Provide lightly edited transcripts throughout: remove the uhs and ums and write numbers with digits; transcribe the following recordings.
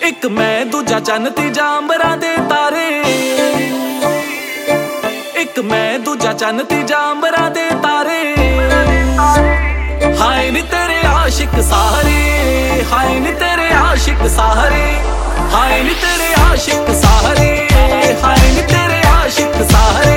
एक मैं दूजा चन्न तीजा अंबरां दे तारे, एक मैं दूजा चन्न तीजा अंबरां दे तारे। हाय नी तेरे आशिक सारे, हाय नी तेरे आशिक सारे, हाय नी तेरे आशिक सारे, हाय नी तेरे आशिक सारे।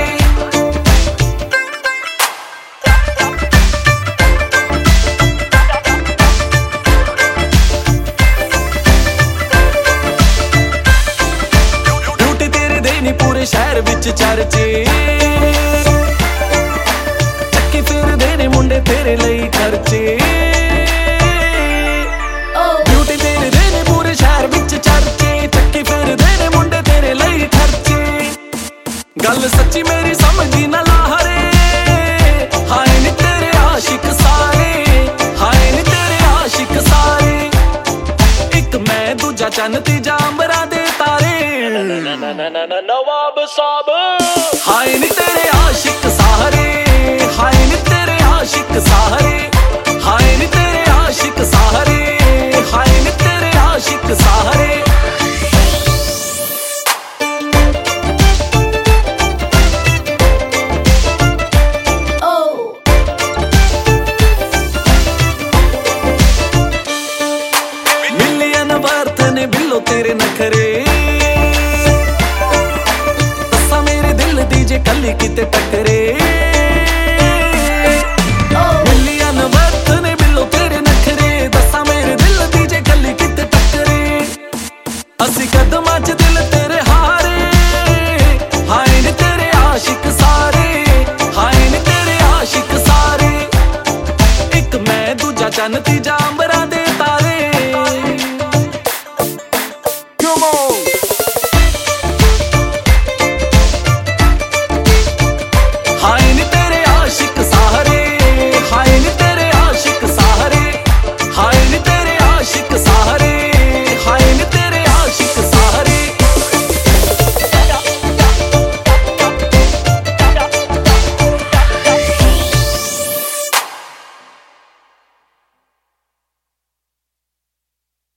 पूरे शहर विच चर्चे चक्की फिरदे ने मुंडे तेरे लई खर्चे। ब्यूटी तेरे दे ने पूरे शहर विच चर्चे, चक्की फिरदे ने मुंडे तेरे लई खर्चे। गल सच्ची मेरी समझी ना लाहरे, हाय नी तेरे आशिक सारे, हाय नी तेरे आशिक सारे। एक मैं दूजा चन्न तीजा अंबरां दे तारे, नवाब साहब। हाय नी तेरे आशिक सारे, हाय नी तेरे आशिक सारे, हाय नी तेरे आशिक सारे, हाय नी तेरे आशिक सारे। मिलियन बर्थ ने बिल्लो तेरे नखरे, कल्ली किते टकरे।